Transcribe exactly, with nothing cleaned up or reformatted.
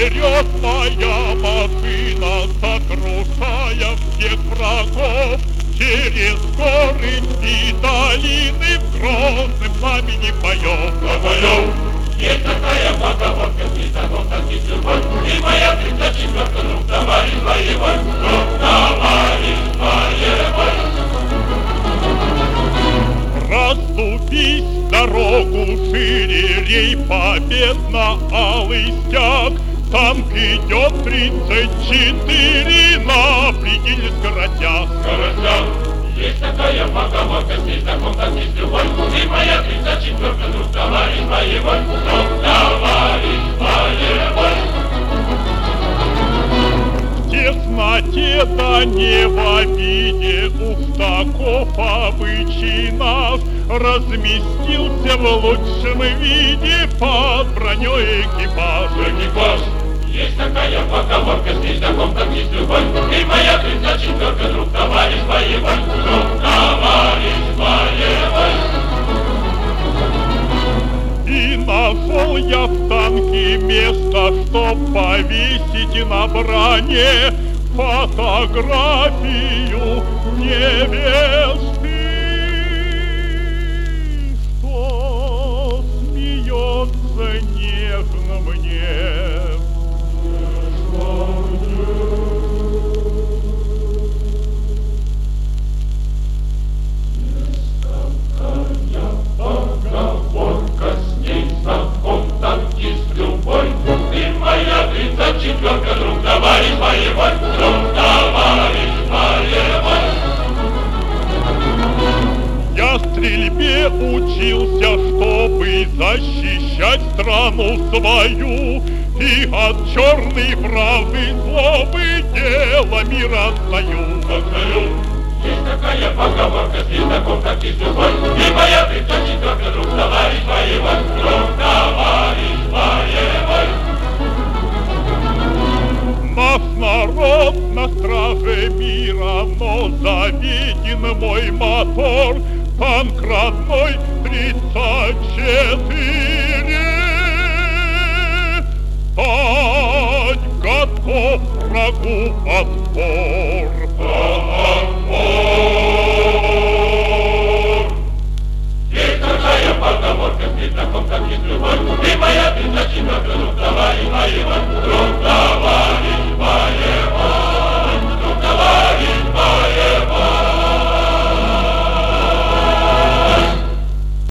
вперед моя машина, сокрушая всех врагов. Через горы и долины в грозным пламени поет. Ковалев, есть такая поговорка, не закон, так и любовь. И моя тридцать четвёрка, друг, товарищ боевой, друг, товарищ боевой. Расступись дорогу шире, рей победно-алый стяг. Танк идет тридцать четыре на пределе скоростях. Скоростях, есть такая поговорка, здесь закон, так и любовь. И моя тридцать четвёрка, друг, товарищ боевой, друг, товарищ боевой. В тесноте да не в обиде, уж таков обычай наш, разместился в лучшем виде под броней экипаж. Экипаж, есть такая поговорка, здесь закон, так и любовь. И моя тридцать четвёрка, друг, товарищ боевой, друг, товарищ боевой. И нашел я в танке место, чтоб повесить на броне фотографию невесты, что смеется нежно мне. Четверка, друг, товарищ боевой, друг, товарищ боевой. Я стрельбе учился, чтобы защищать страну свою, и от черной правды злобы дело мира отстаю. Отстаю. Есть такая поговорка, здесь закон, так и любовь. И моя тридцать четвёрка, друг, товарищ боевой, друг, товарищ боевой. Наш народ на страже мира, но заведен мой мотор, танк родной тридцать четыре. Стать готов врагу отпор. Отпор. Есть такая поговорка, здесь закон, так и любовь. И моя тридцать четвёрка, друг, товарищ боевой, друг, товарищ.